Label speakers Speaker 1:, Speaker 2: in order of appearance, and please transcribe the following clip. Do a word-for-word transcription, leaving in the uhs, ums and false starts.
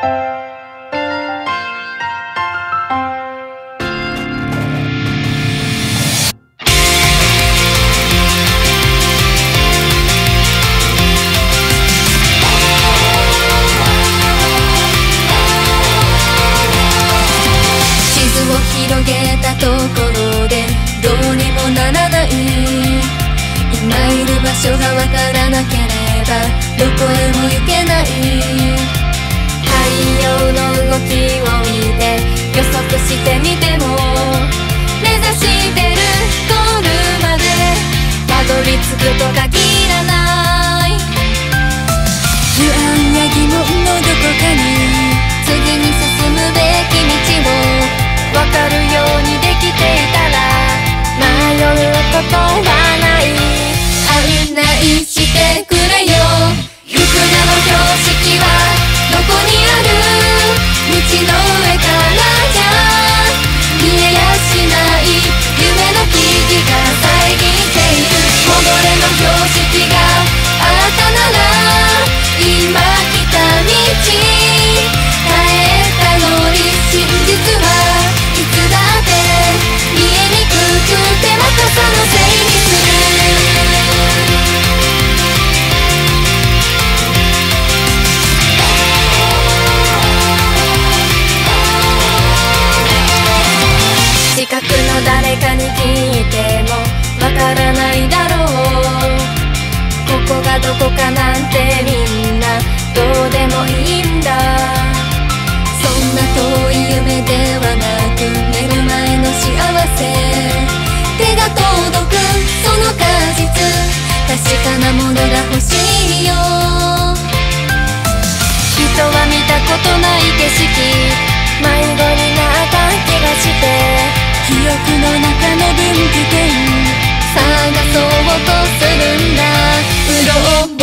Speaker 1: 広げたところでどうにもならない。今いる場所がわからなければどこへも行けない。太陽の動きを見て予測してみても目指してるゴールまでたどり着くと限らない。不安や疑問のどこかに次に進むべき道をわかるようにできていたら迷うことはない。案内してくれよ。福田の標識はどこにある。道の上からじゃ見えやしない。夢の木々が遮っている。己の標識があったなら今来た道変えたのに真実はいつだって見えにくくてまたそのせいにする。近くの誰かに聞いてもわからないだろう。ここがどこかなんてみんなどうでもいいんだ。そんな遠い夢ではなく目の前の幸せ手が届くその果実確かなものが欲しいよ。人は見たことない景色迷子になった気がして記憶の中の分岐点探そうとするんだ。うろ